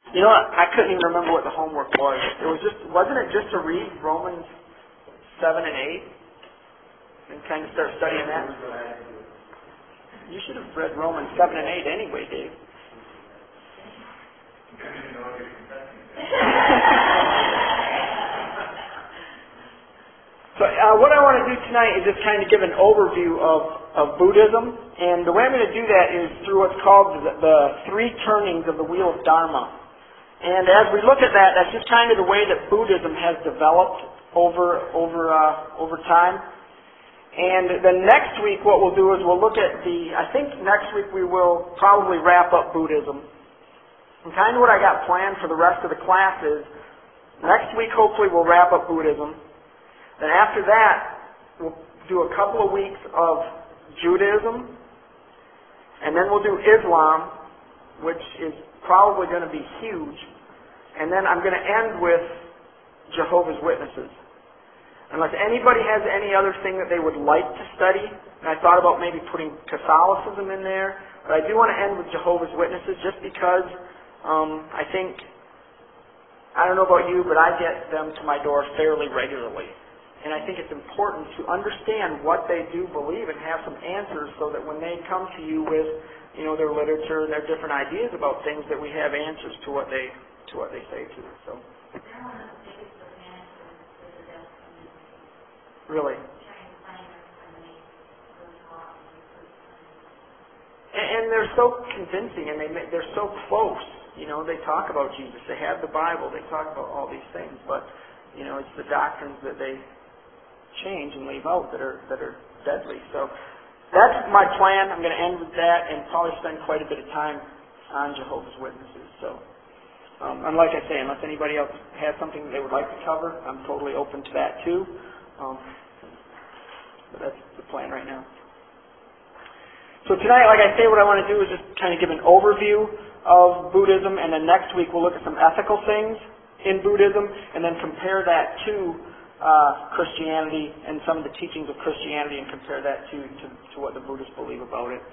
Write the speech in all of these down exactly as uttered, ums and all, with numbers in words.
You know what? I couldn't even remember what the homework was. It was just, wasn't it just to read Romans seven and eight and kind of start studying that? You should have read Romans seven and eight anyway, Dave. So uh, what I want to do tonight is just kind of give an overview of, of Buddhism. And the way I'm going to do that is through what's called the, the three turnings of the Wheel of Dharma. And as we look at that, that's just kind of the way that Buddhism has developed over over uh, over time. And then next week, what we'll do is we'll look at the. I think next week we will probably wrap up Buddhism. And kind of what I got planned for the rest of the class is next week hopefully we'll wrap up Buddhism. Then after that we'll do a couple of weeks of Judaism, and then we'll do Islam, which is probably going to be huge. And then I'm going to end with Jehovah's Witnesses. Unless anybody has any other thing that they would like to study, and I thought about maybe putting Catholicism in there, but I do want to end with Jehovah's Witnesses just because um, I think, I don't know about you, but I get them to my door fairly regularly. And I think it's important to understand what they do believe and have some answers so that when they come to you with, you know, their literature and their different ideas about things, that we have answers to what they to what they say to us. So, really, and, and they're so convincing, and they make, they're so close. You know, they talk about Jesus, they have the Bible, they talk about all these things, but you know, it's the doctrines that they change and leave out that are that are deadly. So that's my plan. I'm going to end with that and probably spend quite a bit of time on Jehovah's Witnesses. So, um, and like I say, unless anybody else has something that they would like to cover, I'm totally open to that too. Um, but that's the plan right now. So tonight, like I say, what I want to do is just kind of give an overview of Buddhism, and then next week we'll look at some ethical things in Buddhism, and then compare that to uh, Christianity and some of the teachings of Christianity, and compare that to, to, to what the Buddhists believe about it.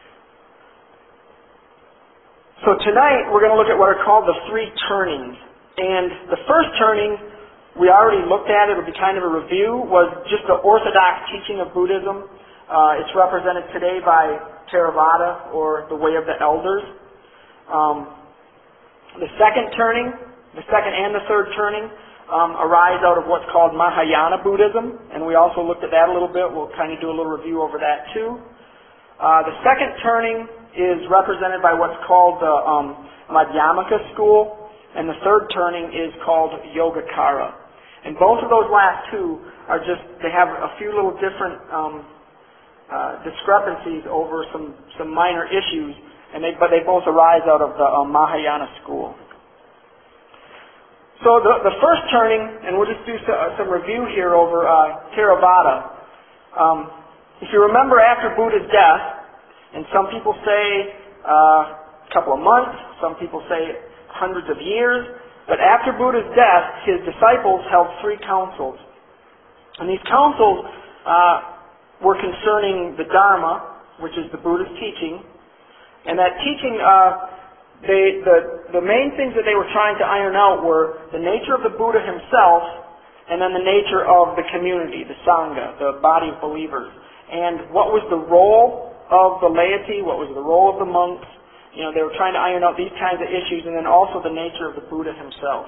So tonight we're going to look at what are called the three turnings. And the first turning, we already looked at, it'll be kind of a review, was just the orthodox teaching of Buddhism. Uh, it's represented today by Theravada, or the Way of the Elders. Um, the second turning, the second and the third turning, um, arise out of what's called Mahayana Buddhism, and we also looked at that a little bit. We'll kind of do a little review over that too. Uh, the second turning is represented by what's called the um, Madhyamaka school, and the third turning is called Yogacara. And both of those last two are just, they have a few little different um, uh, discrepancies over some, some minor issues, and they, but they both arise out of the um, Mahayana school. So the, the first turning, and we'll just do so, uh, some review here over uh, Theravada. Um, if you remember, after Buddha's death, and some people say uh, a couple of months, some people say hundreds of years, but after Buddha's death, his disciples held three councils. And these councils uh, were concerning the Dharma, which is the Buddhist teaching, and that teaching, uh, they, the, the main things that they were trying to iron out were the nature of the Buddha himself, and then the nature of the community, the Sangha, the body of believers, and what was the role of the laity, what was the role of the monks. You know, they were trying to iron out these kinds of issues, and then also the nature of the Buddha himself.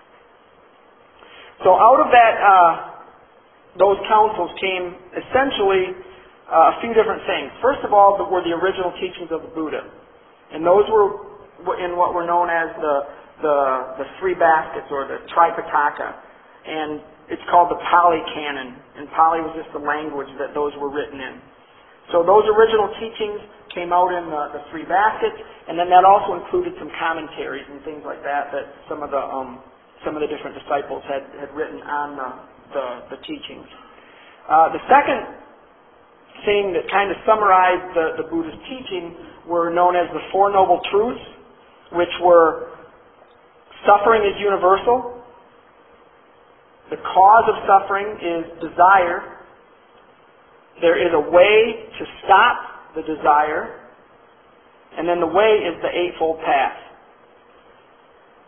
So out of that, uh, those councils came essentially uh, a few different things. First of all, were the original teachings of the Buddha, and those were in what were known as the the, the three baskets, or the Tripitaka, and it's called the Pali Canon, and Pali was just the language that those were written in. So those original teachings came out in the, the three baskets, and then that also included some commentaries and things like that that some of the um, some of the different disciples had, had written on the, the, the teachings. Uh, the second thing that kind of summarized the, the Buddhist teaching were known as the Four Noble Truths, which were suffering is universal, the cause of suffering is desire, there is a way to stop the desire, and then the way is the Eightfold Path.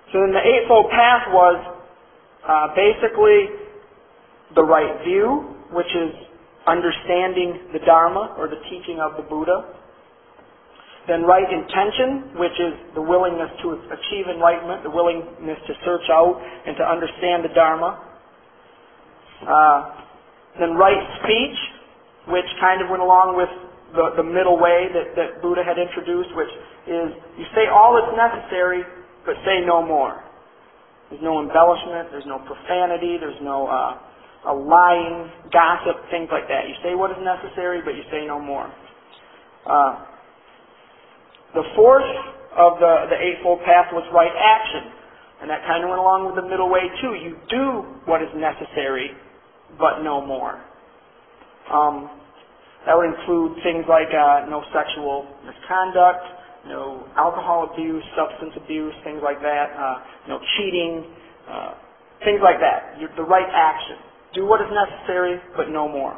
So then the Eightfold Path was uh, basically the right view, which is understanding the Dharma or the teaching of the Buddha. Then right intention, which is the willingness to achieve enlightenment, the willingness to search out and to understand the Dharma. Uh, then right speech, which kind of went along with the, the middle way that, that Buddha had introduced, which is you say all that's necessary, but say no more. There's no embellishment, there's no profanity, there's no uh, a lying, gossip, things like that. You say what is necessary, but you say no more. Uh, The fourth of the, the Eightfold Path was right action. And that kind of went along with the middle way too. You do what is necessary, but no more. Um, that would include things like uh, no sexual misconduct, no alcohol abuse, substance abuse, things like that, uh, no cheating, uh, things like that. You're, the right action. Do what is necessary, but no more.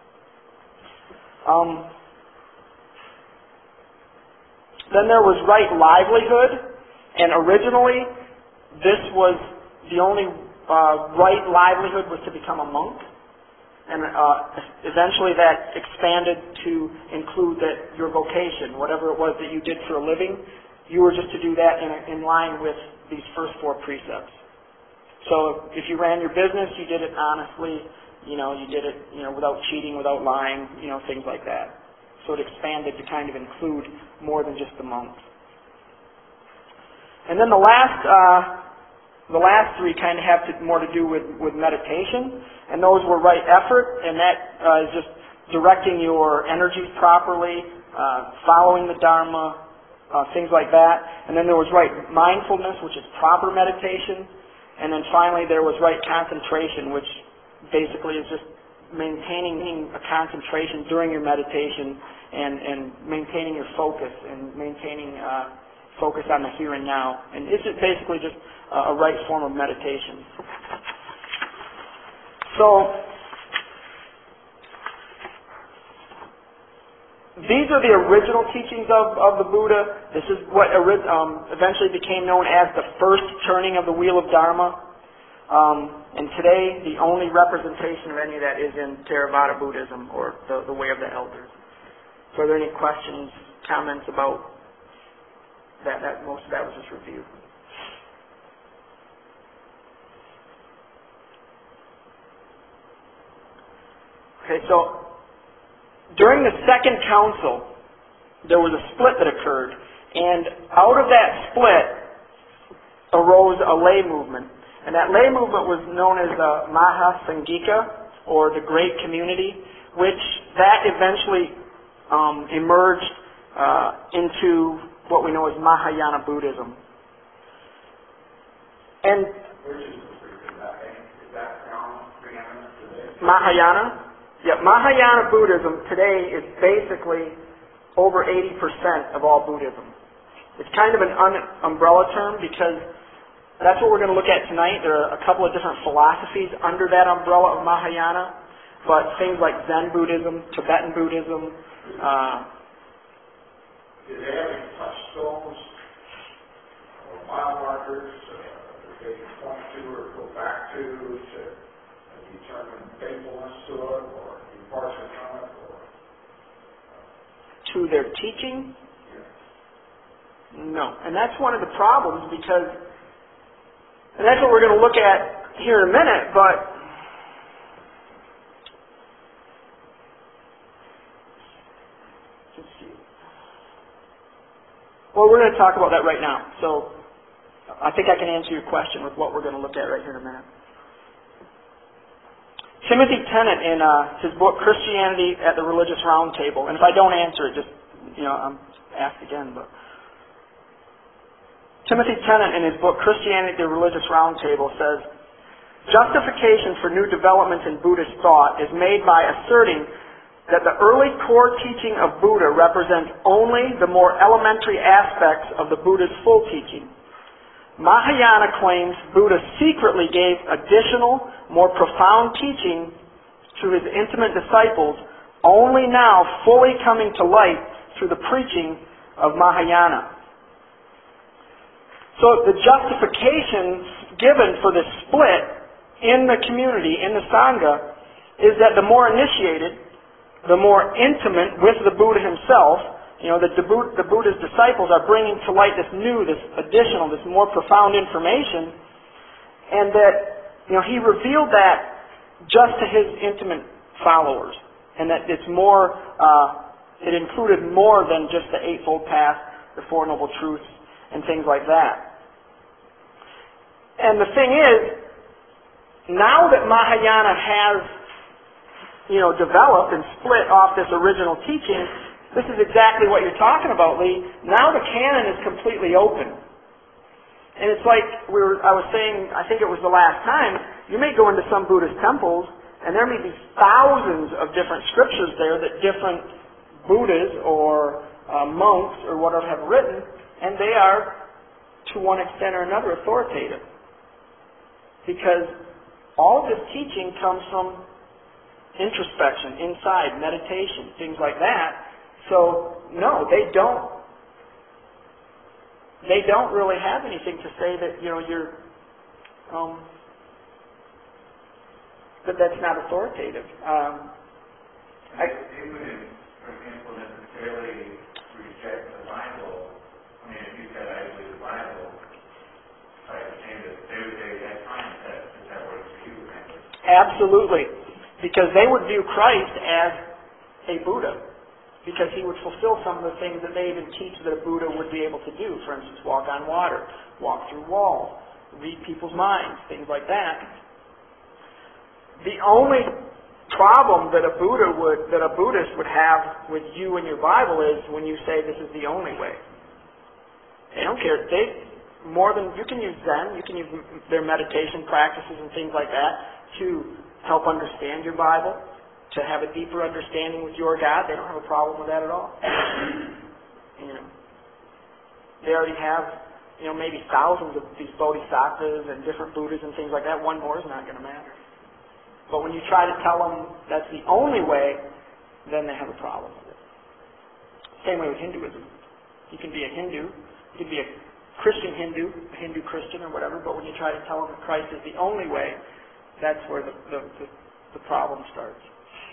Um, Then there was right livelihood, and originally this was the only uh, right livelihood was to become a monk, and uh, eventually that expanded to include that your vocation, whatever it was that you did for a living, you were just to do that in, in line with these first four precepts. So if you ran your business, you did it honestly, you know, you did it, you know, without cheating, without lying, you know, things like that. So it expanded to kind of include more than just the monks. And then the last, uh, the last three kind of have to, more to do with, with meditation, and those were right effort, and that uh, is just directing your energies properly, uh, following the Dharma, uh, things like that. And then there was right mindfulness, which is proper meditation, and then finally there was right concentration, which basically is just maintaining a concentration during your meditation and, and maintaining your focus and maintaining uh, focus on the here and now. And it's just basically just a, a right form of meditation. So these are the original teachings of, of the Buddha. This is what um, eventually became known as the first turning of the wheel of Dharma. Um, and today, the only representation of any of that is in Theravada Buddhism, or the, the way of the elders. So are there any questions, comments about that? That most of that was just review. Okay, so during the second council, there was a split that occurred, and out of that split arose a lay movement. And that lay movement was known as the Maha Sanghika, or the Great Community, which that eventually um, emerged uh, into what we know as Mahayana Buddhism. And Mahayana? Yeah, Mahayana Buddhism today is basically over eighty percent of all Buddhism. It's kind of an un- umbrella term because that's what we're going to look at tonight. There are a couple of different philosophies under that umbrella of Mahayana, but things like Zen Buddhism, Tibetan Buddhism. Uh, Do they have any touchstones or mile markers uh, that they can point to or go back to to determine faithfulness to it or departure from it? Or, to their teaching? yeah. No. And that's one of the problems because And that's what we're going to look at here in a minute, but let's see. Well, we're going to talk about that right now. So I think I can answer your question with what we're going to look at right here in a minute. Timothy Tennant in uh, his book Christianity at the Religious Roundtable, and if I don't answer it, just, you know, I'm asked again, but Timothy Tennant in his book Christianity at the Religious Roundtable says, justification for new developments in Buddhist thought is made by asserting that the early core teaching of Buddha represents only the more elementary aspects of the Buddha's full teaching. Mahayana claims Buddha secretly gave additional, more profound teaching to his intimate disciples, only now fully coming to light through the preaching of Mahayana. So the justification given for this split in the community, in the Sangha, is that the more initiated, the more intimate with the Buddha himself, you know, that the, Buddha, the Buddha's disciples are bringing to light this new, this additional, this more profound information, and that, you know, he revealed that just to his intimate followers, and that it's more, uh, it included more than just the Eightfold Path, the Four Noble Truths, and things like that. And the thing is, now that Mahayana has, you know, developed and split off this original teaching, this is exactly what you're talking about, Lee. Now the canon is completely open. And it's like we were, I was saying, I think it was the last time, you may go into some Buddhist temples, and there may be thousands of different scriptures there that different Buddhas or uh, monks or whatever have written, and they are, to one extent or another, authoritative. Because all of this teaching comes from introspection, inside, meditation, things like that. So, no, they don't, they don't really have anything to say that, you know, you're, um, that that's not authoritative. Um, I, they wouldn't, for example, necessarily reject the Bible. I mean, if you said, I believe the Bible, I understand that they would say, that's fine, that, that works for you. Absolutely. Because they would view Christ as a Buddha. Because he would fulfill some of the things that they even teach that a Buddha would be able to do. For instance, walk on water, walk through walls, read people's minds, things like that. The only problem that a Buddha would, that a Buddhist would have with you and your Bible is when you say this is the only way. They don't care. They more than you can use Zen, you can use their meditation practices and things like that to help understand your Bible, to have a deeper understanding with your God. They don't have a problem with that at all. You know, they already have, you know, maybe thousands of these bodhisattvas and different Buddhas and things like that. One more is not going to matter. But when you try to tell them that's the only way, then they have a problem with it. Same way with Hinduism. You can be a Hindu, you can be a Christian Hindu, a Hindu Christian or whatever, but when you try to tell them that Christ is the only way, that's where the, the, the, the problem starts.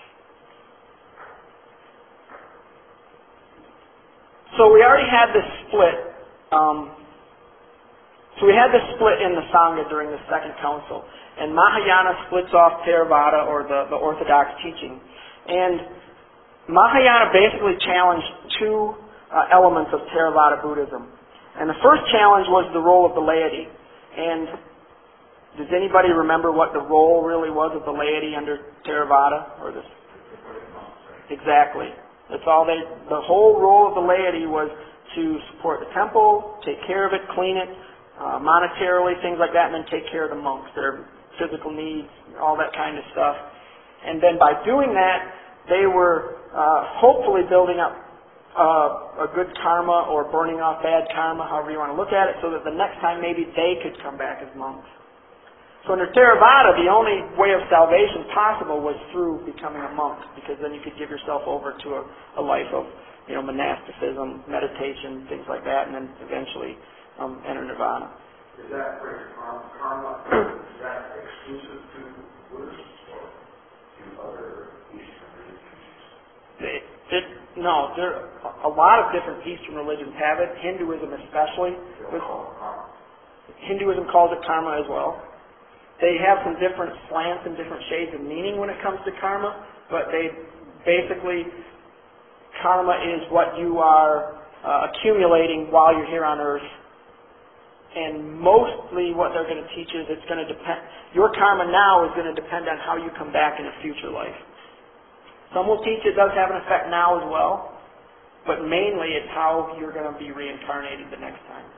So we already had this split. Um, so we had this split in the Sangha during the Second Council. And Mahayana splits off Theravada, or the, the Orthodox teaching. And Mahayana basically challenged two uh, elements of Theravada Buddhism. And the first challenge was the role of the laity. And does anybody remember what the role really was of the laity under Theravada? Or this? Exactly. That's all they, the whole role of the laity was to support the temple, take care of it, clean it, uh, monetarily, things like that, and then take care of the monks, their physical needs, all that kind of stuff. And then by doing that, they were uh, hopefully building up uh, a good karma or burning off bad karma, however you want to look at it, so that the next time maybe they could come back as monks. So under Theravada, the only way of salvation possible was through becoming a monk, because then you could give yourself over to a, a life of, you know, monasticism, meditation, things like that, and then eventually um, enter nirvana. Is that for karma, karma is that exclusive to Buddhists or to other Eastern religions? It, it, no, there a lot of different Eastern religions have it. Hinduism especially. They call it karma. Hinduism calls it karma as well. They have some different slants and different shades of meaning when it comes to karma, but they basically, karma is what you are uh, accumulating while you're here on earth. And mostly what they're going to teach is it's going to depend, your karma now is going to depend on how you come back in a future life. Some will teach it does have an effect now as well, but mainly it's how you're going to be reincarnated the next time.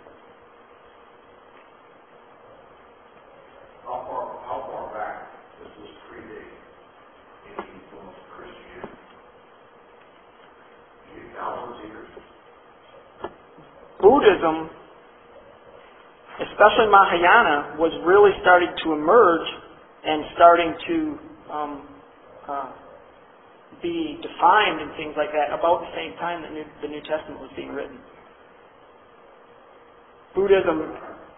How far, how far back does this predate any influence of Christianity? Maybe thousands of years? Buddhism, especially Mahayana, was really starting to emerge and starting to um, uh, be defined and things like that about the same time that New, the New Testament was being written. Buddhism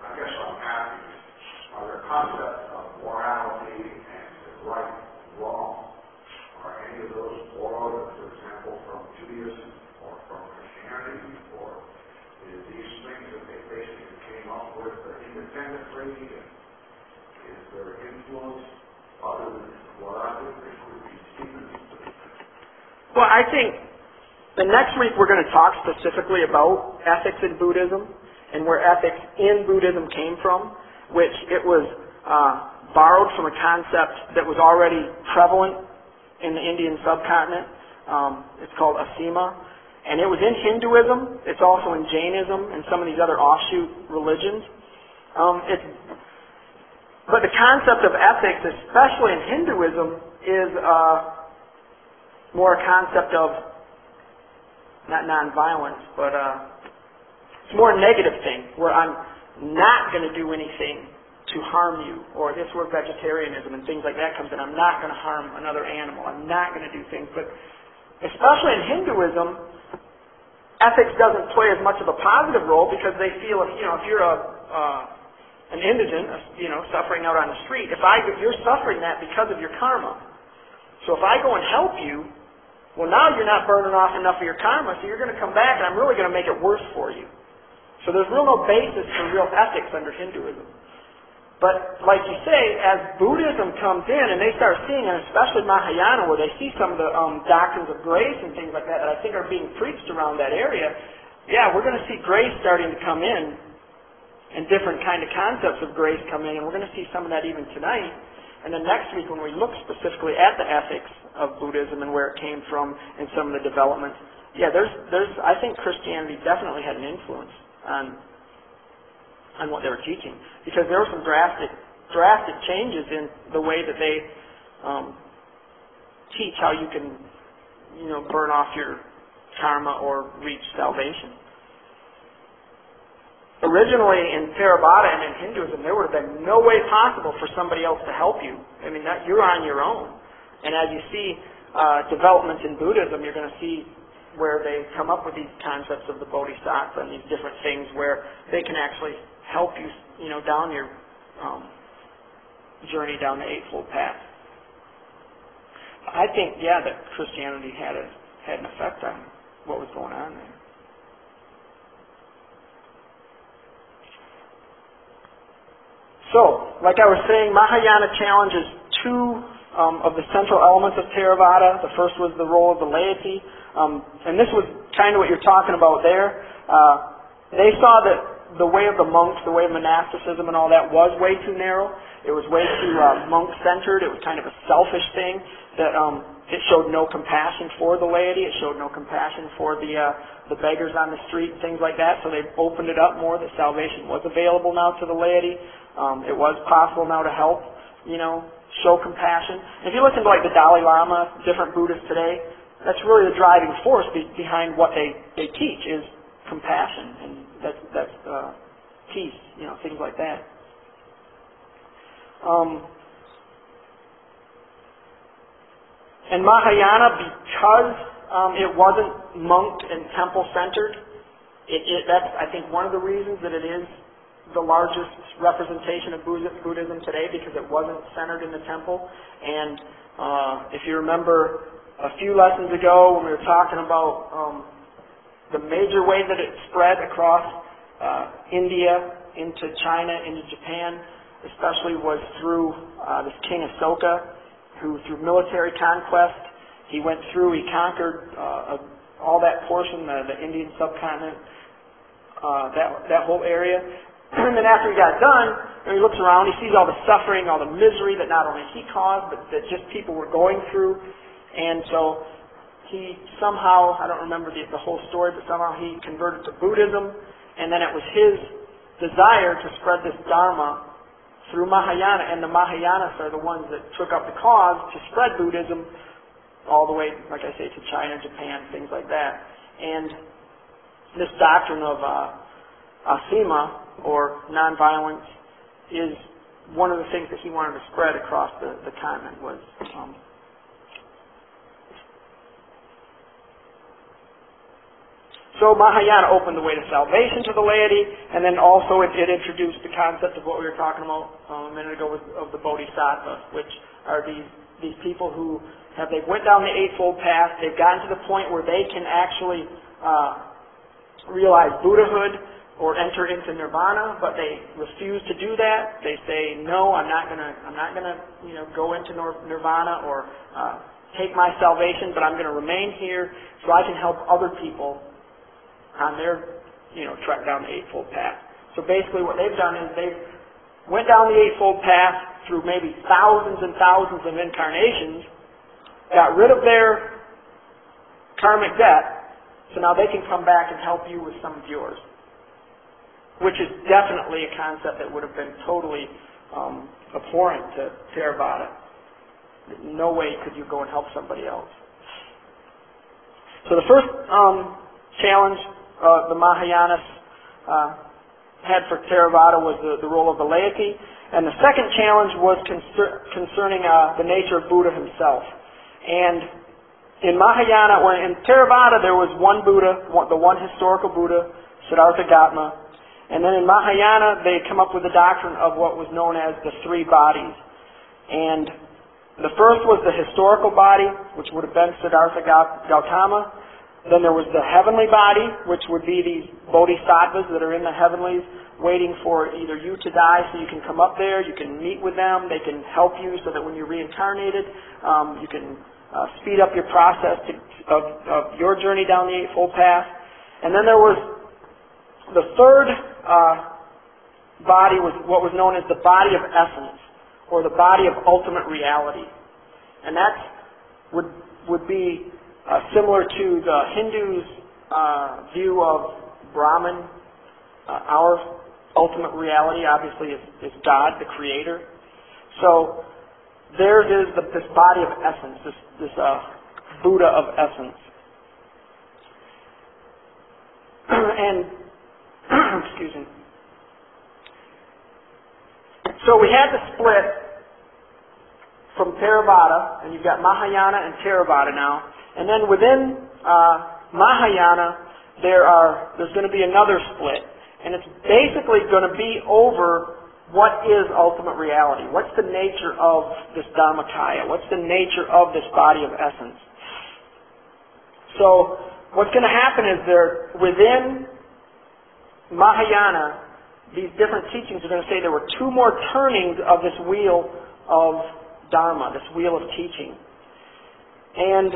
with independently, and is there influence other than what I would think would be Stevens? Well, I think the next week we're going to talk specifically about ethics in Buddhism and where ethics in Buddhism came from, which it was uh, borrowed from a concept that was already prevalent in the Indian subcontinent. Um, it's called asima. And it was in Hinduism. It's also in Jainism and some of these other offshoot religions. Um, it's, but the concept of ethics, especially in Hinduism, is uh, more a concept of, not nonviolence, but uh, it's more a negative thing, where I'm not going to do anything to harm you, or this where vegetarianism and things like that comes in. I'm not going to harm another animal. I'm not going to do things. But especially in Hinduism, ethics doesn't play as much of a positive role because they feel if you know if you're a uh, an indigent, you know, suffering out on the street, if I if you're suffering that because of your karma. So if I go and help you, well, now you're not burning off enough of your karma, so you're going to come back, and I'm really going to make it worse for you. So there's real no basis for real ethics under Hinduism. But like you say, as Buddhism comes in and they start seeing, and especially Mahayana, where they see some of the um, doctrines of grace and things like that that I think are being preached around that area, yeah, we're going to see grace starting to come in, and different kind of concepts of grace come in, and we're going to see some of that even tonight. And then next week, when we look specifically at the ethics of Buddhism and where it came from and some of the developments, yeah, there's, there's, I think Christianity definitely had an influence on on what they were teaching, because there were some drastic, drastic changes in the way that they um, teach how you can, you know, burn off your karma or reach salvation. Originally in Theravada and in Hinduism, there would have been no way possible for somebody else to help you. I mean, that, you're on your own. And as you see uh, developments in Buddhism, you're going to see where they come up with these concepts of the Bodhisattva and these different things where they can actually help you, you know, down your um, journey down the Eightfold Path. I think, yeah, that Christianity had a had an effect on what was going on there. So, like I was saying, Mahayana challenges two um, of the central elements of Theravada. The first was the role of the laity, um, and this was kind of what you're talking about there. Uh, they saw that the way of the monks, the way of monasticism and all that was way too narrow. It was way too uh, monk-centered. It was kind of a selfish thing that um, it showed no compassion for the laity. It showed no compassion for the uh, the beggars on the street and things like that. So they opened it up more that salvation was available now to the laity. Um, it was possible now to help, you know, show compassion. And if you listen to like the Dalai Lama, different Buddhists today, that's really the driving force be- behind what they, they teach is compassion, and that's, that's uh, peace, you know, things like that. Um, and Mahayana, because um, it wasn't monk and temple centered, it, it, that's I think one of the reasons that it is the largest representation of Buddhism today, because it wasn't centered in the temple. And uh, if you remember a few lessons ago when we were talking about um, the major way that it spread across uh, India, into China, into Japan, especially was through uh, this King Asoka, who through military conquest, he went through, he conquered uh, all that portion, the, the Indian subcontinent, uh, that, that whole area. And then after he got done, and he looks around, he sees all the suffering, all the misery that not only he caused, but that just people were going through. And so he somehow, I don't remember the, the whole story, but somehow he converted to Buddhism, and then it was his desire to spread this Dharma through Mahayana, and the Mahayanas are the ones that took up the cause to spread Buddhism all the way, like I say, to China, Japan, things like that. And this doctrine of uh, asima, or nonviolence, is one of the things that he wanted to spread across the, the continent was um, So Mahayana opened the way to salvation to the laity, and then also it, it introduced the concept of what we were talking about um, a minute ago with, of the Bodhisattva, which are these these people who have they went down the Eightfold Path, they've gotten to the point where they can actually uh, realize Buddhahood or enter into nirvana, but they refuse to do that. They say, no, I'm not gonna, I'm not gonna, you know, go into nirvana or uh, take my salvation, but I'm gonna remain here so I can help other people on their, you know, trek down the Eightfold Path. So basically, what they've done is they've went down the Eightfold Path through maybe thousands and thousands of incarnations, got rid of their karmic debt, so now they can come back and help you with some of yours. Which is definitely a concept that would have been totally um, abhorrent to Theravada. No way could you go and help somebody else. So the first um, challenge uh, the Mahayanas uh, had for Theravada was the, the role of the laity, and the second challenge was concer- concerning uh, the nature of Buddha himself. And in Mahayana, or in Theravada, there was one Buddha, one, the one historical Buddha, Siddhartha Gautama. And then in Mahayana, they come up with the doctrine of what was known as the three bodies. And the first was the historical body, which would have been Siddhartha Gautama. Then there was the heavenly body, which would be these bodhisattvas that are in the heavenlies, waiting for either you to die so you can come up there, you can meet with them, they can help you so that when you're reincarnated, um, you can uh, speed up your process to, of, of your journey down the Eightfold Path. And then there was the third uh, body was what was known as the body of essence, or the body of ultimate reality. And that would would be uh, similar to the Hindus' uh, view of Brahman. Uh, our ultimate reality, obviously, is, is God, the Creator. So theirs is the, this body of essence, this, this uh, Buddha of essence. and excuse me. So we had the split from Theravada, and you've got Mahayana and Theravada now. And then within uh, Mahayana, there are there's going to be another split, and it's basically going to be over what is ultimate reality. What's the nature of this Dharmakaya? What's the nature of this body of essence? So what's going to happen is there within Mahayana, these different teachings are going to say there were two more turnings of this wheel of Dharma, this wheel of teaching. And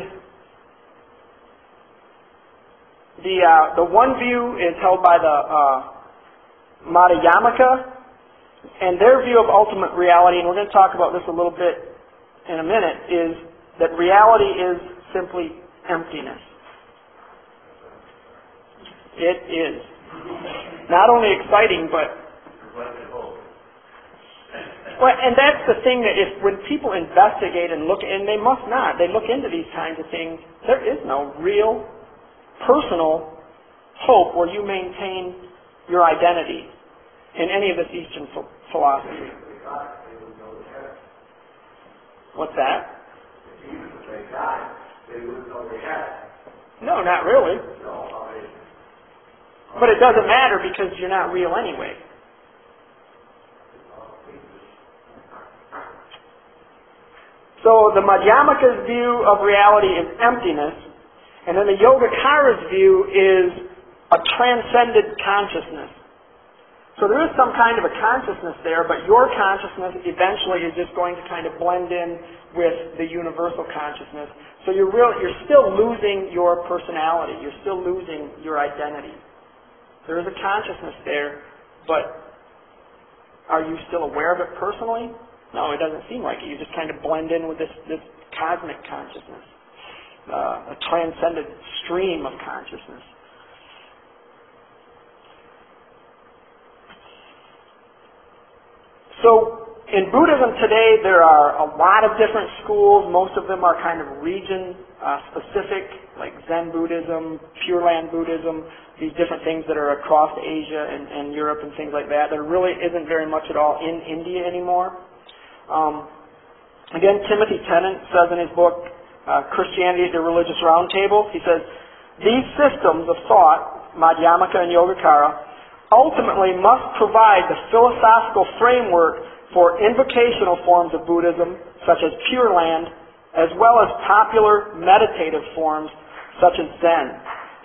the uh, the one view is held by the uh, Madhyamaka, and their view of ultimate reality, and we're going to talk about this a little bit in a minute, is that reality is simply emptiness. It is. Not only exciting, but... Well, and that's the thing that if when people investigate and look, and they must not, they look into these kinds of things, there is no real personal hope where you maintain your identity in any of this Eastern ph- philosophy. What's that? Even if they died, they wouldn't know they had it. No, not really. No, I mean, But it doesn't matter because you're not real anyway. So the Madhyamaka's view of reality is emptiness, and then the Yogacaras view is a transcended consciousness. So there is some kind of a consciousness there, but your consciousness eventually is just going to kind of blend in with the universal consciousness. So you're real, you're still losing your personality. You're still losing your identity. There is a consciousness there, but are you still aware of it personally? No, it doesn't seem like it. You just kind of blend in with this, this cosmic consciousness, uh, a transcendent stream of consciousness. So in Buddhism today, there are a lot of different schools. Most of them are kind of region-specific, like Zen Buddhism, Pure Land Buddhism, these different things that are across Asia and, and Europe and things like that. There really isn't very much at all in India anymore. Um, again, Timothy Tennant says in his book, uh, Christianity at the Religious Roundtable, he says, these systems of thought, Madhyamaka and Yogacara, ultimately must provide the philosophical framework for invocational forms of Buddhism, such as Pure Land, as well as popular meditative forms, such as Zen.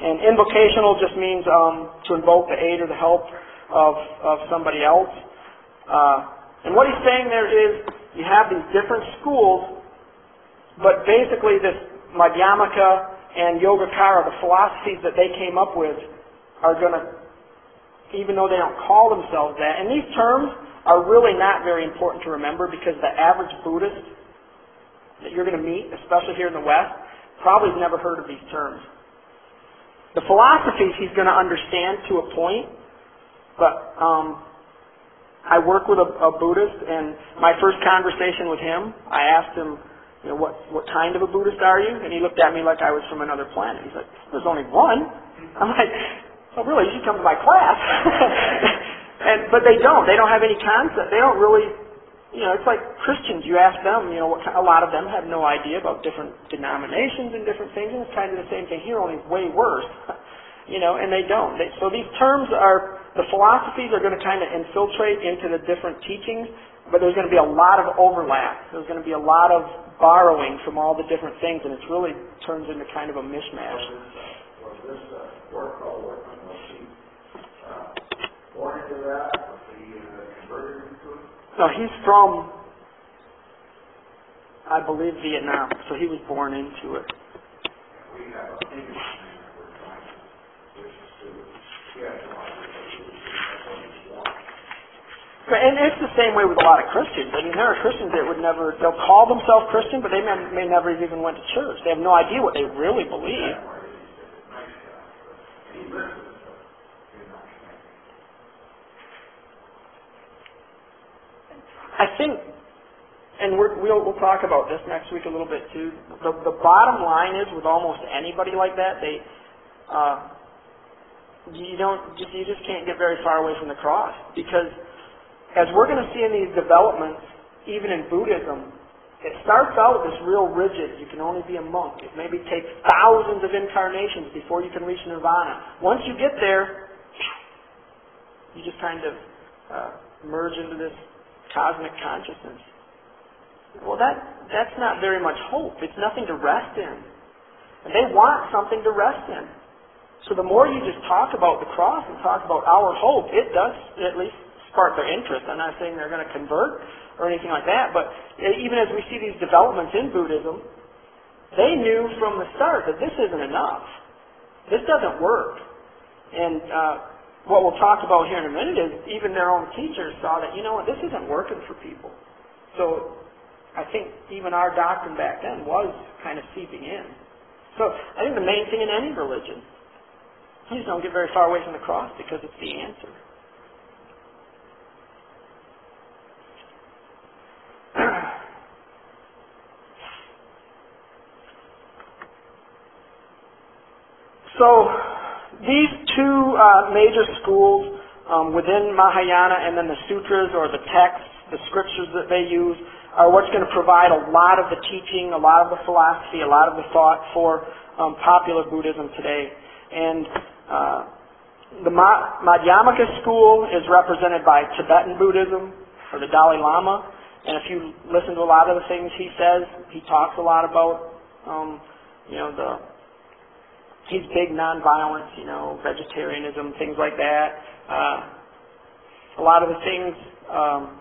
And invocational just means um, to invoke the aid or the help of, of somebody else. Uh, and what he's saying there is you have these different schools, but basically this Madhyamaka and Yogacara, the philosophies that they came up with, are going to, even though they don't call themselves that, and these terms are really not very important to remember because the average Buddhist that you're going to meet, especially here in the West, probably has never heard of these terms. The philosophies he's going to understand to a point, but um, I work with a, a Buddhist, and my first conversation with him, I asked him, you know, what, what kind of a Buddhist are you? And he looked at me like I was from another planet. He's like, there's only one. I'm like, oh really, you should come to my class. and But they don't. They don't have any concept. They don't really, you know, it's like Christians. You ask them, you know, what, a lot of them have no idea about different denominations and different things, and it's kind of the same thing here, only way worse. You know, and they don't. They, so these terms are, the philosophies are going to kind of infiltrate into the different teachings, but there's going to be a lot of overlap. There's going to be a lot of borrowing from all the different things, and it really turns into kind of a mishmash. Was this uh, work called Workman, was he uh, born into that? Was he uh, converted into it? No, he's from, I believe, Vietnam, so he was born into it. We have a English name that we're trying to switch to. We have no idea what he was doing, that's what he's born. And it's the same way with a lot of Christians. I mean, there are Christians that would never, they'll call themselves Christian, but they may, may never have even went to church. They have no idea what they really believe. I think, and we're, we'll, we'll talk about this next week a little bit too, the, the bottom line is with almost anybody like that, they, uh, you don't, just, you just can't get very far away from the cross. Because as we're going to see in these developments, even in Buddhism, it starts out this real rigid, you can only be a monk. It maybe takes thousands of incarnations before you can reach nirvana. Once you get there, you just kind of uh, merge into this cosmic consciousness. Well, that that's not very much hope. It's nothing to rest in. And they want something to rest in. So the more you just talk about the cross and talk about our hope, it does at least spark their interest. I'm not saying they're going to convert or anything like that, but even as we see these developments in Buddhism, they knew from the start that this isn't enough. This doesn't work. And uh, what we'll talk about here in a minute is even their own teachers saw that, you know what, this isn't working for people. So I think even our doctrine back then was kind of seeping in. So I think the main thing in any religion, you just don't get very far away from the cross because it's the answer. So these two uh, major schools um, within Mahayana and then the sutras or the texts, the scriptures that they use, are what's going to provide a lot of the teaching, a lot of the philosophy, a lot of the thought for um, popular Buddhism today. And uh, the Ma- Madhyamaka school is represented by Tibetan Buddhism, or the Dalai Lama. And if you listen to a lot of the things he says, he talks a lot about, um, you know, the he's big nonviolence, you know, vegetarianism, things like that. Uh, a lot of the things. Um,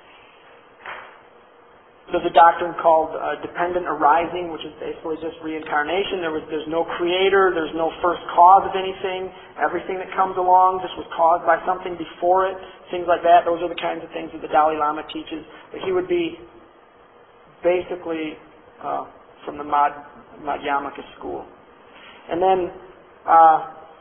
There's a doctrine called uh, dependent arising, which is basically just reincarnation. There was, there's no creator, there's no first cause of anything. Everything that comes along just was caused by something before it, things like that. Those are the kinds of things that the Dalai Lama teaches. But he would be basically uh, from the Mad, Madhyamaka school. And then uh,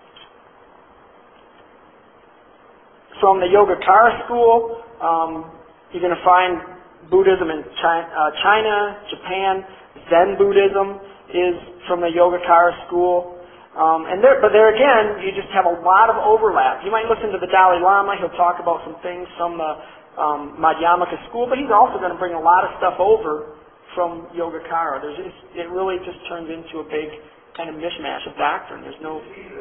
from the Yogacara school, um, you're going to find Buddhism in China, uh, China, Japan. Zen Buddhism is from the Yogacara school. Um, and there, but there again, you just have a lot of overlap. You might listen to the Dalai Lama. He'll talk about some things from the um, Madhyamaka school, but he's also going to bring a lot of stuff over from Yogacara. There's just, it really just turns into a big kind of mishmash of doctrine. There's no...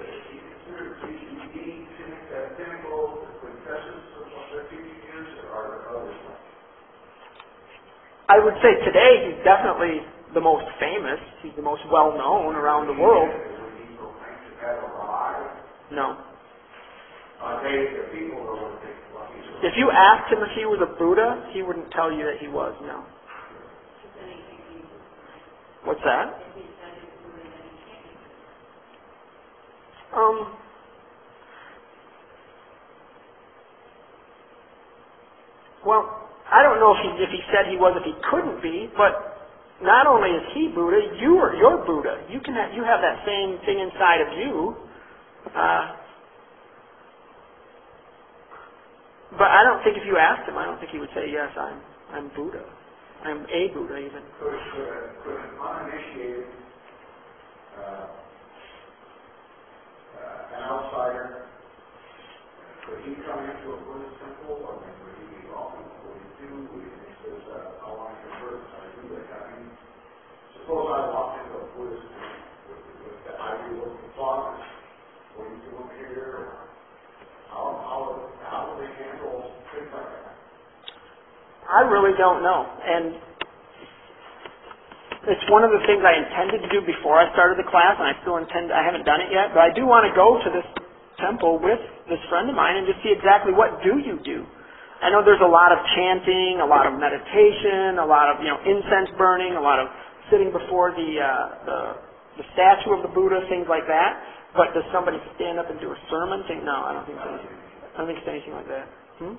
I would say today he's definitely the most famous. He's the most well-known around the world. No. Uh, they, the people know what they, what he's doing. If you asked him if he was a Buddha, he wouldn't tell you that he was, no. What's that? Um, well, I don't know if he, if he said he was, if he couldn't be, but not only is he Buddha, you are, you're Buddha. You can have, you have that same thing inside of you. Uh, but I don't think if you asked him, I don't think he would say, yes, I'm, I'm Buddha. I'm a Buddha even. Could, could, could an uninitiated, uh, uh, an outsider, could he come into a Buddhist temple? I mean, would he be welcome? Would he do? Would he says, uh, I want to convert, I do that. I mean, suppose I walked into a Buddhist temple with, with the idea of the Father. What are you doing here? How, how, how do they handle things like that? I really don't know. And it's one of the things I intended to do before I started the class, and I still intend, I haven't done it yet, but I do want to go to this temple with this friend of mine and just see exactly what do you do. I know there's a lot of chanting, a lot of meditation, a lot of, you know, incense burning, a lot of sitting before the, uh, the, the statue of the Buddha, things like that. But does somebody stand up and do a sermon? Think, no, I don't think so. I don't think it's anything like that. Hmm?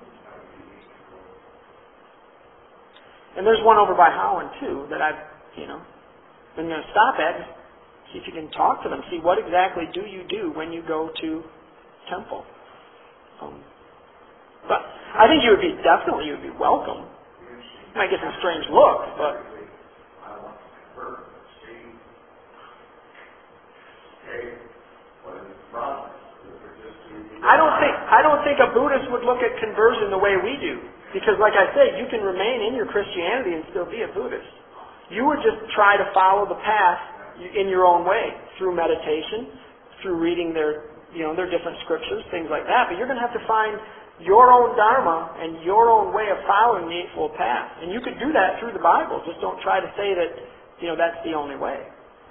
And there's one over by Holland, too, that I've, you know, been going to stop at. Just see if you can talk to them. See what exactly do you do when you go to temple. Um, but I think you would be, definitely you would be welcome. You might get some strange looks, but... I don't think I don't think a Buddhist would look at conversion the way we do. Because like I say, you can remain in your Christianity and still be a Buddhist. You would just try to follow the path in your own way, through meditation, through reading their, you know, their different scriptures, things like that. But you're going to have to find your own Dharma and your own way of following the Eightfold Path. And you could do that through the Bible. Just don't try to say that, you know, that's the only way.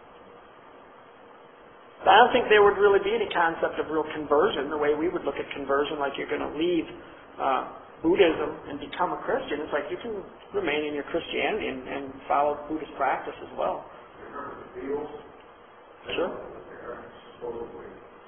But I don't think there would really be any concept of real conversion, the way we would look at conversion, like you're going to leave uh, Buddhism and become a Christian. It's like you can remain in your Christianity and, and follow Buddhist practice as well. Remember the Beatles? Sure. They're supposedly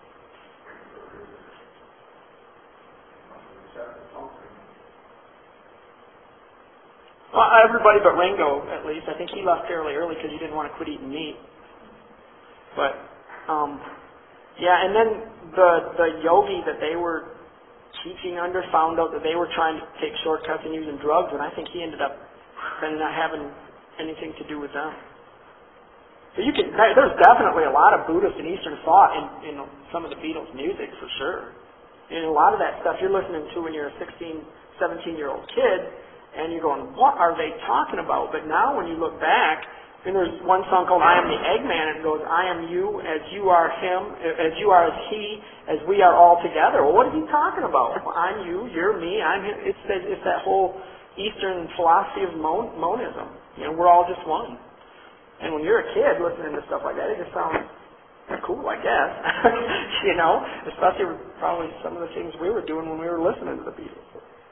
well, everybody but Ringo, at least. I think he left fairly early because he didn't want to quit eating meat. But, um, yeah, and then the the yogi that they were teaching under found out that they were trying to take shortcuts and using drugs, and I think he ended up then not having anything to do with them. So you can, there's definitely a lot of Buddhist and Eastern thought in, in some of the Beatles' music, for sure. And a lot of that stuff you're listening to when you're a sixteen, seventeen-year-old kid, and you're going, what are they talking about? But now when you look back, and there's one song called I Am the Eggman, and it goes, I am you as you are him, as you are as he, as we are all together. Well, what is he talking about? Well, I'm you, you're me, I'm him. It's that, it's that whole Eastern philosophy of mon- monism. You know, we're all just one. And when you're a kid listening to stuff like that, it just sounds cool, I guess. You know, especially with probably some of the things we were doing when we were listening to the Beatles.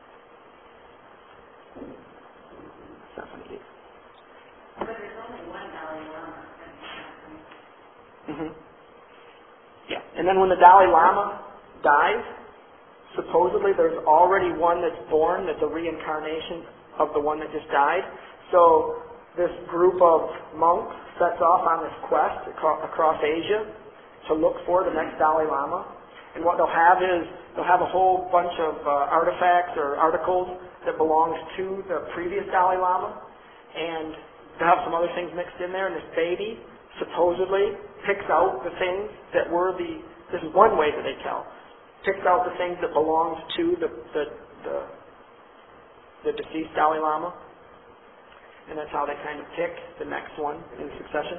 Definitely. But there's only one Dalai Lama. Mm-hmm. Yeah. And then when the Dalai Lama dies, supposedly there's already one that's born that's a reincarnation of the one that just died. So this group of monks sets off on this quest across Asia to look for the next Dalai Lama. And what they'll have is, they'll have a whole bunch of uh, artifacts or articles that belongs to the previous Dalai Lama. And they'll have some other things mixed in there. And this baby supposedly picks out the things that were the, this is one way that they tell, picks out the things that belonged to the, the, the, the deceased Dalai Lama. And that's how they kind of pick the next one in succession.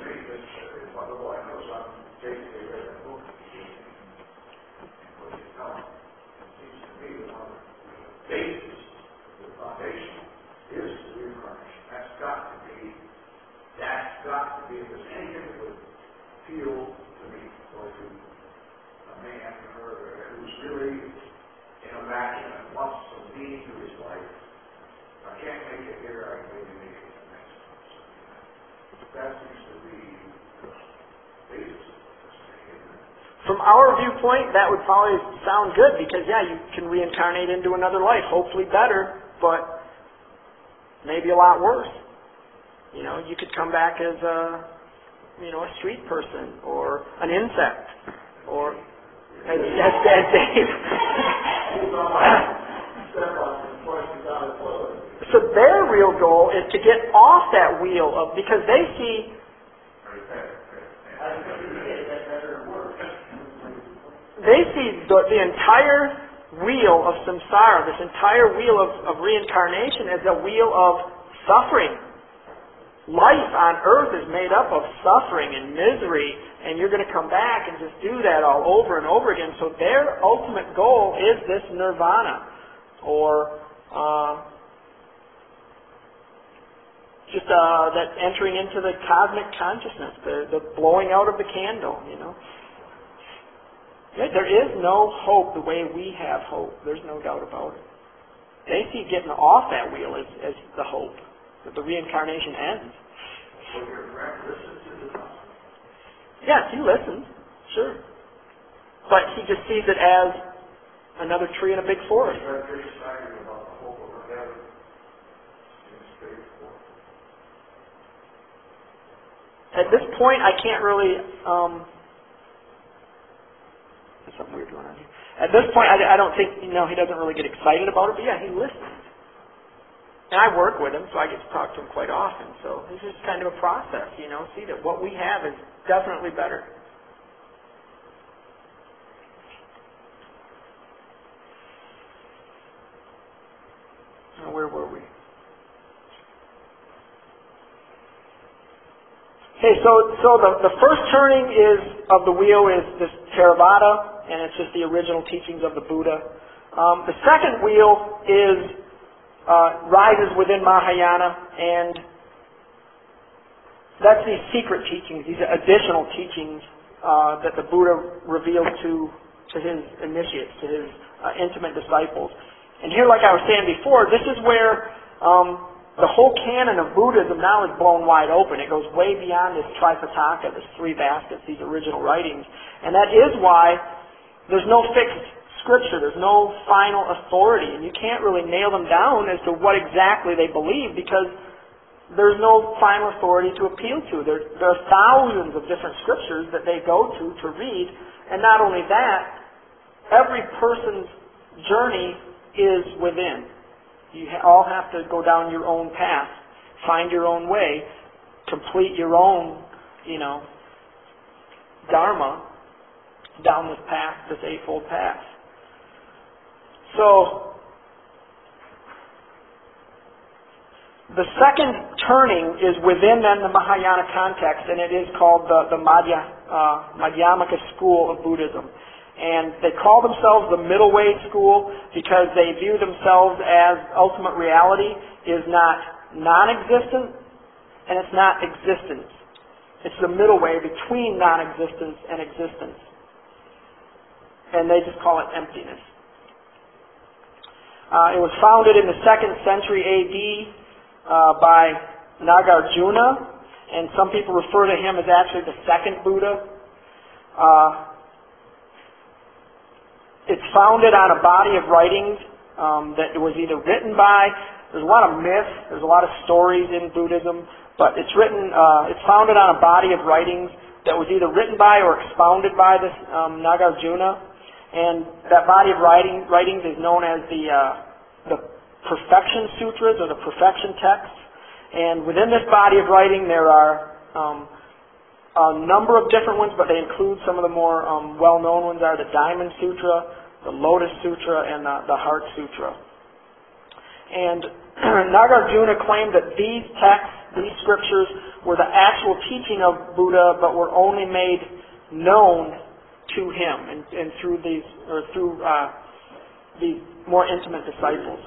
Basis, the foundation, is the reincarnation. That's got to be, that's got to be, if there's anything that would appeal to me, or to uh, man or who's really in a vacuum and wants some meaning to his life. If I can't make it here, I can maybe make it the next one. So, that seems to be the basis of this thing, isn't it? From our viewpoint, that would probably sound good because, yeah, you can reincarnate into another life, hopefully better, but maybe a lot worse. You know, you could come back as a, you know, a street person or an insect or as, as, as Dave. So their real goal is to get off that wheel of, because they see they see the, the entire wheel of samsara, this entire wheel of, of reincarnation as a wheel of suffering. Life on earth is made up of suffering and misery, and you're going to come back and just do that all over and over again. So their ultimate goal is this nirvana, or uh, just uh, that entering into the cosmic consciousness, the, the blowing out of the candle, you know. There is no hope the way we have hope. There's no doubt about it. They see getting off that wheel as, as the hope, that the reincarnation ends. So your friend listens to the gospel? Yes, he listens, sure. But he just sees it as another tree in a big forest. He's very excited about the hope of heaven in his faith. At this point, I can't really... Um, there's something weird going on here. At this point, I, I don't think, you know, he doesn't really get excited about it, but yeah, he listens. And I work with him, so I get to talk to him quite often. So this is kind of a process, you know, see that what we have is definitely better. Now, where were we? Okay, so so the, the first turning is of the wheel is this Theravada, and it's just the original teachings of the Buddha. Um, the second wheel is uh, rises within Mahayana, and that's these secret teachings, these additional teachings uh, that the Buddha revealed to to his initiates, to his uh, intimate disciples. And here, like I was saying before, this is where um, the whole canon of Buddhism now is blown wide open. It goes way beyond this Tripitaka, this three baskets, these original writings. And that is why there's no fixed scripture. There's no final authority. And you can't really nail them down as to what exactly they believe because there's no final authority to appeal to. There, there are thousands of different scriptures that they go to to read. And not only that, every person's journey is within. You all have to go down your own path, find your own way, complete your own, you know, dharma down this path, this eightfold path. So, the second turning is within then the Mahayana context, and it is called the, the Madhya, uh, Madhyamaka school of Buddhism. And they call themselves the middle way school because they view themselves as ultimate reality is not non-existent and it's not existence. It's the middle way between non-existence and existence. And they just call it emptiness. Uh, it was founded in the second century A D uh, by Nagarjuna, and some people refer to him as actually the second Buddha. Uh, It's founded on a body of writings um, that was either written by, there's a lot of myths, there's a lot of stories in Buddhism, but it's written, uh, it's founded on a body of writings that was either written by or expounded by this um, Nagarjuna, and that body of writing, writings is known as the, uh, the Perfection Sutras or the Perfection Texts, and within this body of writing there are um, a number of different ones, but they include some of the more um, well-known ones are the Diamond Sutra, the Lotus Sutra, and the, the Heart Sutra. And Nagarjuna claimed that these texts, these scriptures, were the actual teaching of Buddha, but were only made known to him and, and through these, or through uh, these more intimate disciples.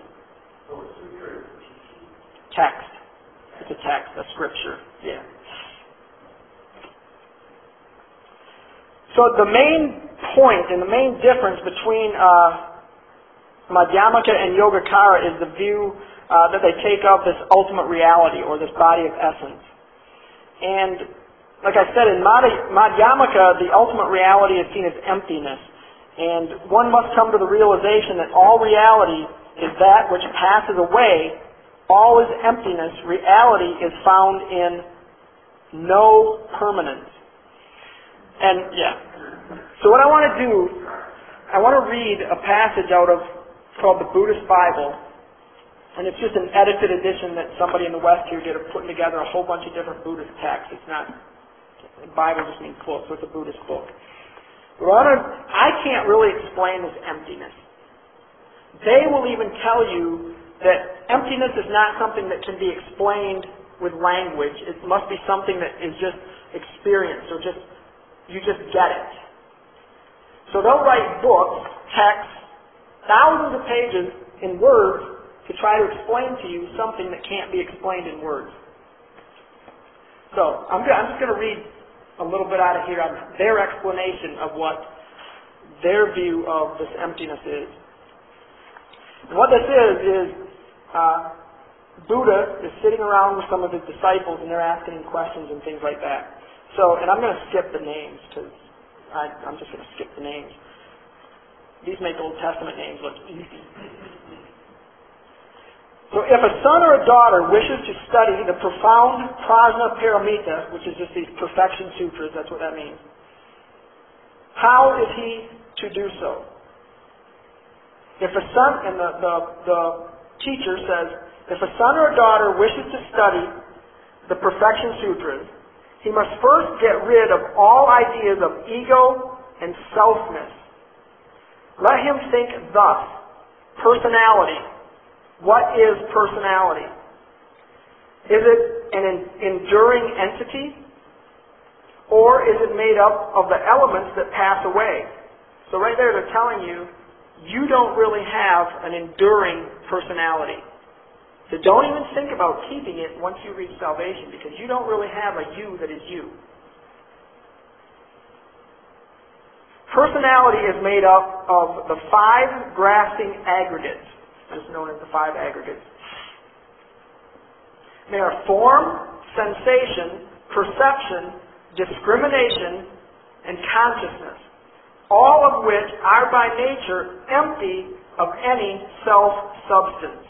Text. It's a text, a scripture. Yeah. So the main point and the main difference between uh, Madhyamaka and Yogacara is the view uh, that they take of this ultimate reality or this body of essence. And like I said, in Madhy- Madhyamaka, the ultimate reality is seen as emptiness. And one must come to the realization that all reality is that which passes away. All is emptiness. Reality is found in no permanence. And, yeah. So what I want to do, I want to read a passage out of, it's called the Buddhist Bible. And it's just an edited edition that somebody in the West here did of putting together a whole bunch of different Buddhist texts. It's not, the Bible just means book, so it's a Buddhist book. Well, I can't really explain this emptiness. They will even tell you that emptiness is not something that can be explained with language. It must be something that is just experienced, or just, you just get it. So they'll write books, texts, thousands of pages in words to try to explain to you something that can't be explained in words. So I'm, I'm just going to read a little bit out of here on their explanation of what their view of this emptiness is. And what this is, is uh, Buddha is sitting around with some of his disciples and they're asking him questions and things like that. So, and I'm going to skip the names because I'm just going to skip the names. These make Old Testament names look easy. So if a son or a daughter wishes to study the profound Prajna Paramita, which is just these perfection sutras, that's what that means, how is he to do so? If a son, and the, the, the teacher says, if a son or a daughter wishes to study the perfection sutras, he must first get rid of all ideas of ego and selfness. Let him think thus: personality. What is personality? Is it an enduring entity? Or is it made up of the elements that pass away? So right there they're telling you, you don't really have an enduring personality. So don't even think about keeping it once you reach salvation, because you don't really have a you that is you. Personality is made up of the five grasping aggregates, is known as the five aggregates. They are form, sensation, perception, discrimination, and consciousness, all of which are by nature empty of any self-substance.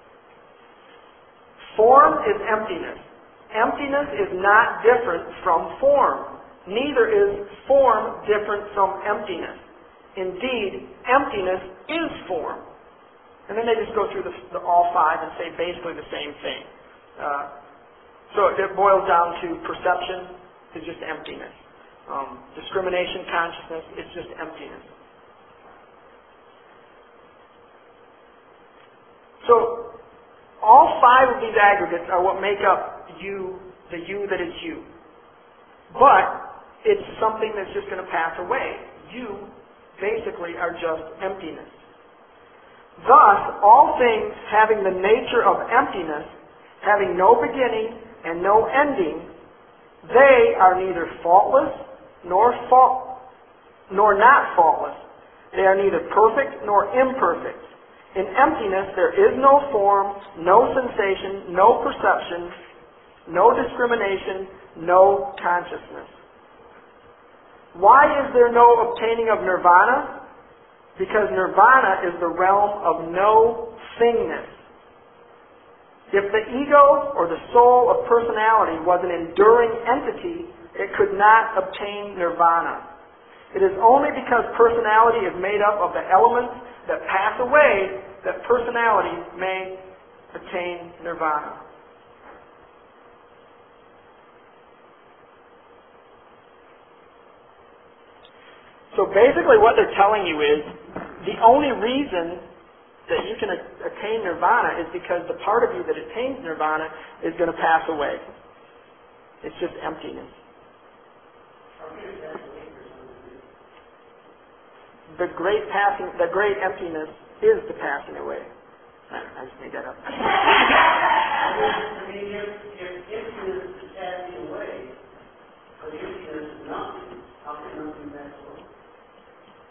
Form is emptiness. Emptiness is not different from form. Neither is form different from emptiness. Indeed, emptiness is form. And then they just go through the, the all five and say basically the same thing. Uh, so it boils down to perception is just emptiness. Um, discrimination, consciousness, it's just emptiness. So all five of these aggregates are what make up you, the you that is you. But it's something that's just going to pass away. You basically are just emptiness. Thus, all things having the nature of emptiness, having no beginning and no ending, they are neither faultless nor fault, nor not faultless. They are neither perfect nor imperfect. In emptiness there is no form, no sensation, no perception, no discrimination, no consciousness. Why is there no obtaining of nirvana? Because nirvana is the realm of no thingness. If the ego or the soul of personality was an enduring entity, it could not obtain nirvana. It is only because personality is made up of the elements that pass away that personality may attain nirvana. So basically what they're telling you is the only reason that you can attain nirvana is because the part of you that attains nirvana is going to pass away. It's just emptiness. The great passing, the great emptiness is the passing away. I just made that up. I mean, if, if emptiness is passing away, but emptiness is nothing, how can nothing pass away?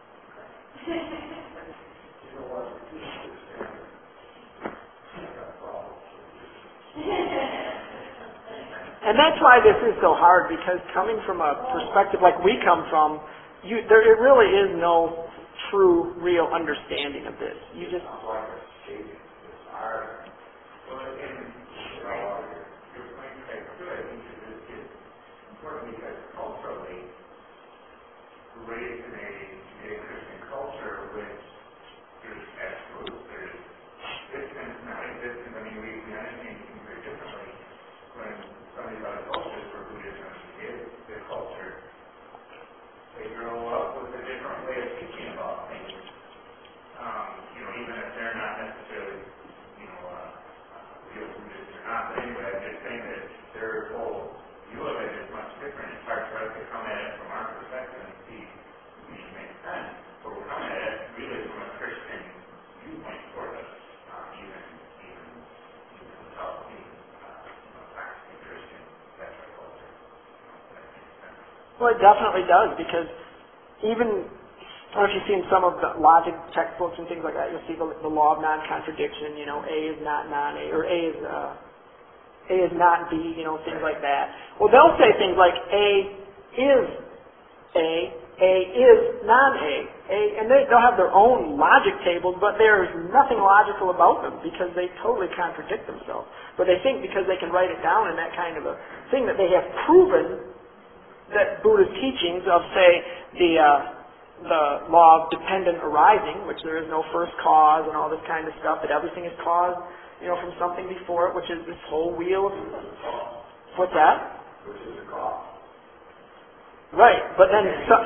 And that's why this is so hard, because coming from a perspective like we come from, you, there it really is no true, real understanding of this. You just... Sounds like it's shaping. It's hard. Well, and, you know, your point is good. I think that this is important because culturally, we're raised in a, in a Christian culture which there's absolute, there's distance, non-existence. I mean, we, we understand things very differently. When somebody about a culture for Buddhism is the culture, they grow up with a different way of thinking about things. Um, you know, even if they're not necessarily, you know, uh, uh, real Buddhists or not. But anyway, I'm just saying that their whole view of it is much different. It's hard for us to come at it from our perspective and see if it makes sense. But we're coming at it really from a Christian viewpoint toward us, um, even, even, even without being, uh, you know, practicing Christian, that's our culture. That makes sense. Well, it definitely does, because even, I don't know if you've seen some of the logic textbooks and things like that, you'll see the, the law of non-contradiction, you know, A is not non-A, or A is, uh, A is not B, you know, things like that. Well, they'll say things like A is A, A is non-A, A, and they, they'll have their own logic tables, but there's nothing logical about them because they totally contradict themselves. But they think because they can write it down in that kind of a thing that they have proven that Buddha's teachings of, say, the uh, the law of dependent arising, which there is no first cause and all this kind of stuff, that everything is caused, you know, from something before it, which is this whole wheel of... What's that? Which is a cause. Right, but then... So,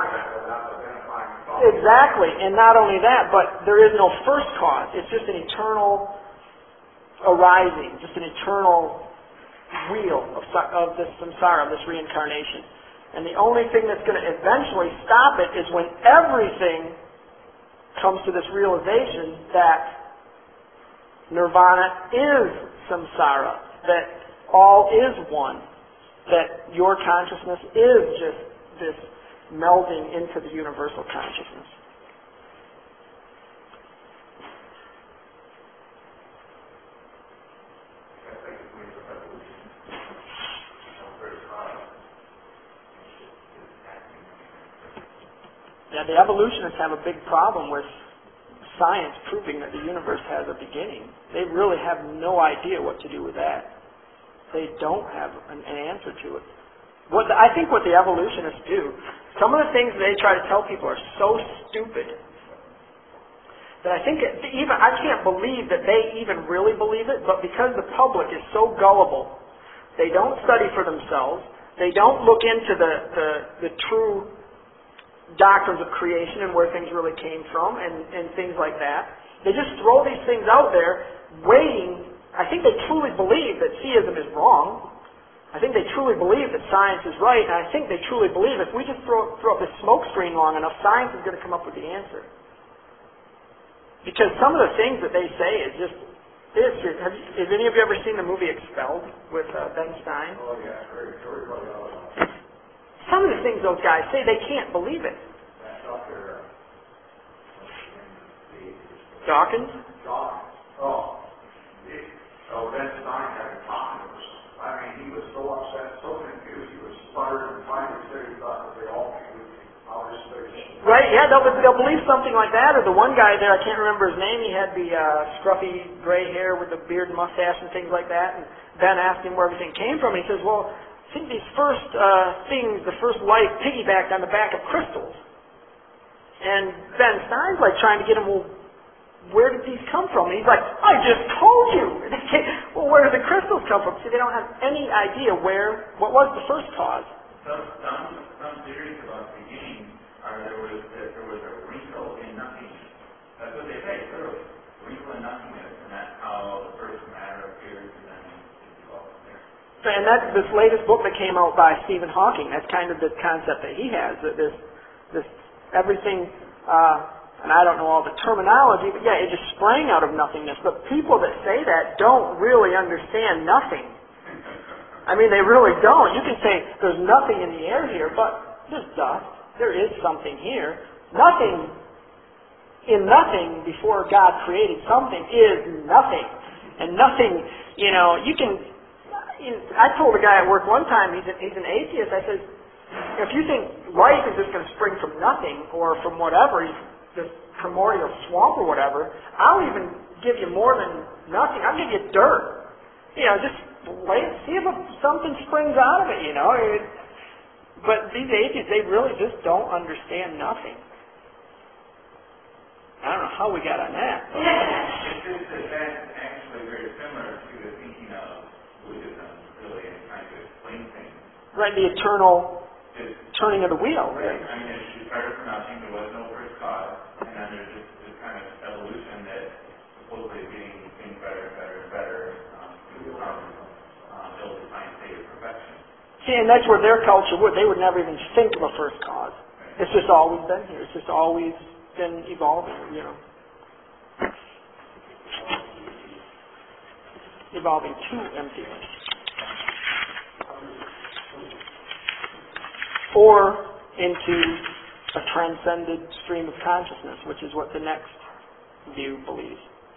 exactly, and not only that, but there is no first cause. It's just an eternal arising, just an eternal wheel of, of this samsara, of this reincarnation. And the only thing that's going to eventually stop it is when everything comes to this realization that nirvana is samsara, that all is one, that your consciousness is just this melding into the universal consciousness. Yeah, the evolutionists have a big problem with science proving that the universe has a beginning. They really have no idea what to do with that. They don't have an, an answer to it. What the, I think what the evolutionists do, some of the things they try to tell people are so stupid that I think it, even I can't believe that they even really believe it, but because the public is so gullible, they don't study for themselves, they don't look into the, the, the true doctrines of creation and where things really came from and, and things like that. They just throw these things out there waiting. I think they truly believe that theism is wrong. I think they truly believe that science is right, and I think they truly believe if we just throw, throw up this smoke screen long enough, science is going to come up with the answer. Because some of the things that they say is just, it's just have, you, have any of you ever seen the movie Expelled with uh, Ben Stein? Oh, yeah, very, very well. Some of the things those guys say, they can't believe it. That doctor, uh, Dawkins? Dawkins. Oh, it, oh, Ben Stein had a talking to us. I mean, he was so upset, so confused, he was sputtering and finally said he thought that they all came with outer space. Right, yeah, they'll, they'll believe something like that. Or the one guy there, I can't remember his name, he had the uh, scruffy gray hair with the beard and mustache and things like that. And Ben asked him where everything came from. And he says, well, I think these first uh, things, the first life piggybacked on the back of crystals. And Ben Stein's like trying to get him, well, where did these come from? And he's like, I just told you. Well, where did the crystals come from? See, they don't have any idea where, what was the first cause. Some, some, some theories about the beginning are there was, that there was a wrinkle in nothingness. That's what they say, literally. A wrinkle in nothingness, and that's how the first matter appears, and then it develops from there. And that's this latest book that came out by Stephen Hawking. That's kind of the concept that he has, that this, this everything, uh, and I don't know all the terminology, but yeah, it just sprang out of nothingness. But people that say that don't really understand nothing. I mean, they really don't. You can say there's nothing in the air here, but there's dust. There is something here. Nothing in nothing before God created something is nothing. And nothing, you know, you can, you know, I told a guy at work one time, he's, a, he's an atheist, I said, if you think life is just going to spring from nothing or from whatever, this primordial swamp or whatever, I'll even give you more than nothing. I'll give you dirt. You know, just wait, see if something springs out of it, you know. It, but these atheists, they really just don't understand nothing. I don't know how we got on that. It's just that that's actually very similar to the thinking of Buddhism, really, in trying to explain things. Right, the eternal It's, turning of the wheel. right. I mean, it started from nothing, there was no first cause, and then there's this, this kind of evolution that supposedly getting things better and better and better um, to become um, ill-defined state of perfection. See, and that's where their culture would. They would never even think of a first cause. It's just always been here. It's just always been evolving, you know. Evolving to emptiness. Or into a transcended stream of consciousness, which is what the next view believes.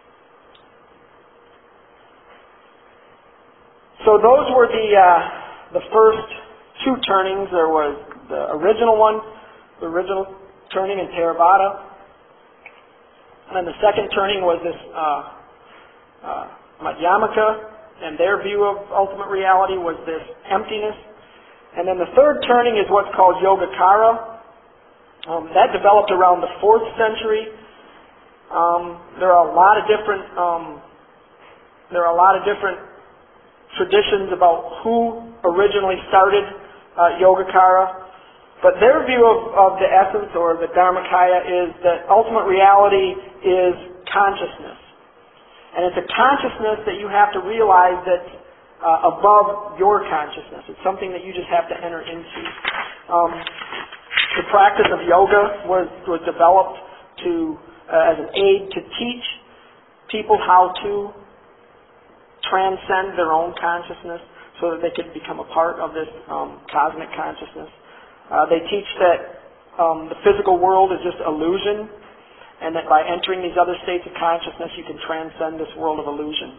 So those were the uh, the first two turnings. There was the original one, the original turning in Theravada, and then the second turning was this uh, uh, Madhyamaka, and their view of ultimate reality was this emptiness. And then the third turning is what's called Yogacara. Um, that developed around the fourth century. Um, there are a lot of different um, there are a lot of different traditions about who originally started uh, Yogacara, but their view of, of the essence or the Dharmakaya is that ultimate reality is consciousness, and it's a consciousness that you have to realize that. Uh, above your consciousness. It's something that you just have to enter into. Um, the practice of yoga was, was developed to uh, as an aid to teach people how to transcend their own consciousness so that they could become a part of this um, cosmic consciousness. Uh, they teach that um, the physical world is just illusion, and that by entering these other states of consciousness you can transcend this world of illusion.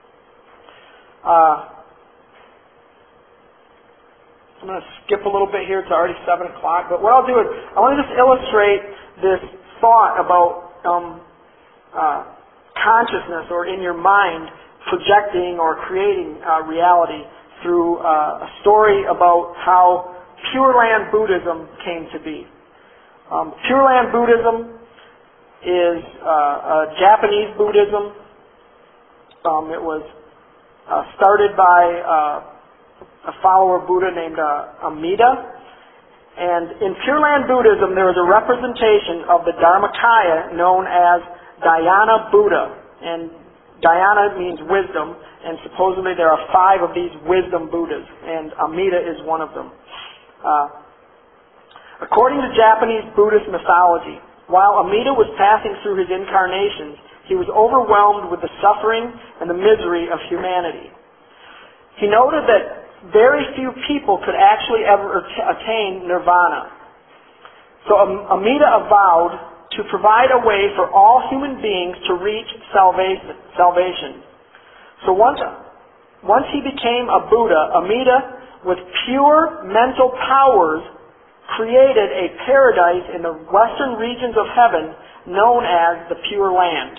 Uh, I'm going to skip a little bit here. It's already seven o'clock. But what I'll do is I want to just illustrate this thought about um, uh, consciousness, or in your mind projecting or creating uh, reality through uh, a story about how Pure Land Buddhism came to be. Um, Pure Land Buddhism is uh, a Japanese Buddhism. Um, it was Uh, started by uh, a follower of Buddha named uh, Amida. And in Pure Land Buddhism, there is a representation of the Dharmakaya known as Dhyana Buddha. And Dhyana means wisdom, and supposedly there are five of these wisdom Buddhas, and Amida is one of them. Uh, according to Japanese Buddhist mythology, while Amida was passing through his incarnations, he was overwhelmed with the suffering and the misery of humanity. He noted that very few people could actually ever attain nirvana. So Amida vowed to provide a way for all human beings to reach salvation. So once, once he became a Buddha, Amida, with pure mental powers, created a paradise in the western regions of heaven known as the Pure Land.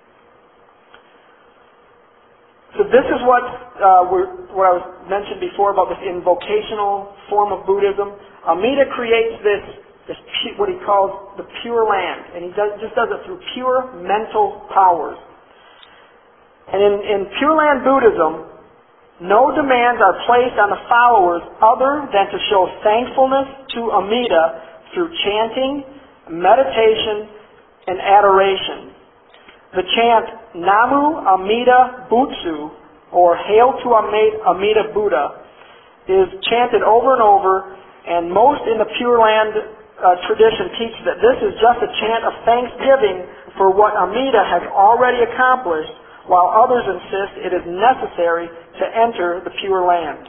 So this is what uh, we're, what I was mentioned before about this invocational form of Buddhism. Amida creates this, this pu- what he calls the Pure Land, and he does, just does it through pure mental powers. And in, in Pure Land Buddhism, no demands are placed on the followers other than to show thankfulness to Amida through chanting, meditation, and adoration. The chant Namu Amida Butsu, or Hail to Amida Buddha, is chanted over and over, and most in the Pure Land uh, tradition teach that this is just a chant of thanksgiving for what Amida has already accomplished, while others insist it is necessary to enter the Pure Land.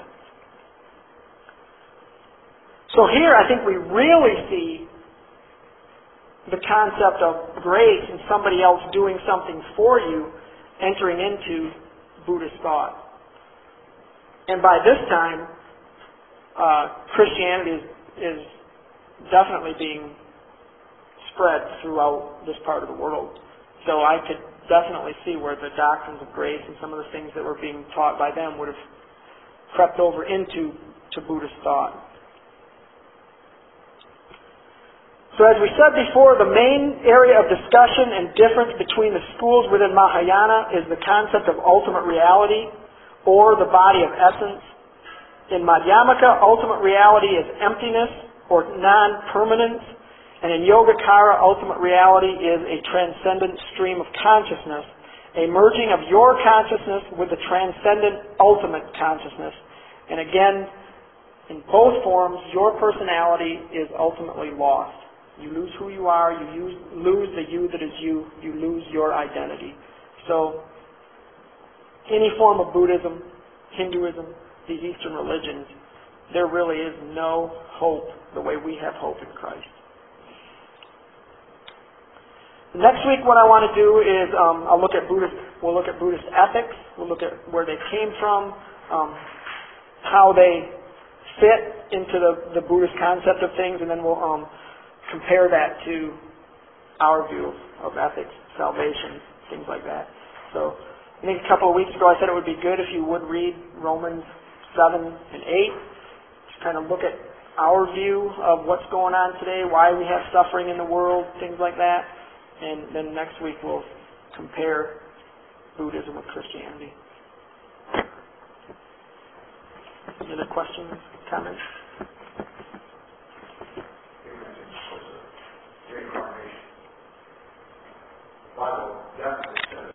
So here I think we really see the concept of grace and somebody else doing something for you entering into Buddhist thought. And by this time, uh, Christianity is, is definitely being spread throughout this part of the world. So I could definitely see where the doctrines of grace and some of the things that were being taught by them would have crept over into to Buddhist thought. So as we said before, the main area of discussion and difference between the schools within Mahayana is the concept of ultimate reality or the body of essence. In Madhyamaka, ultimate reality is emptiness or non-permanence, and in Yogacara, ultimate reality is a transcendent stream of consciousness, a merging of your consciousness with the transcendent ultimate consciousness. And again, in both forms, your personality is ultimately lost. You lose who you are, you use, lose the you that is you, you lose your identity. So, any form of Buddhism, Hinduism, these Eastern religions, there really is no hope the way we have hope in Christ. Next week what I want to do is um, I'll look at Buddhist, we'll look at Buddhist ethics, we'll look at where they came from, um, how they fit into the, the Buddhist concept of things, and then we'll um, compare that to our view of ethics, salvation, things like that. So I think a couple of weeks ago I said it would be good if you would read Romans seven and eight. Just kind of look at our view of what's going on today, why we have suffering in the world, things like that. And then next week we'll compare Buddhism with Christianity. Any other questions, comments?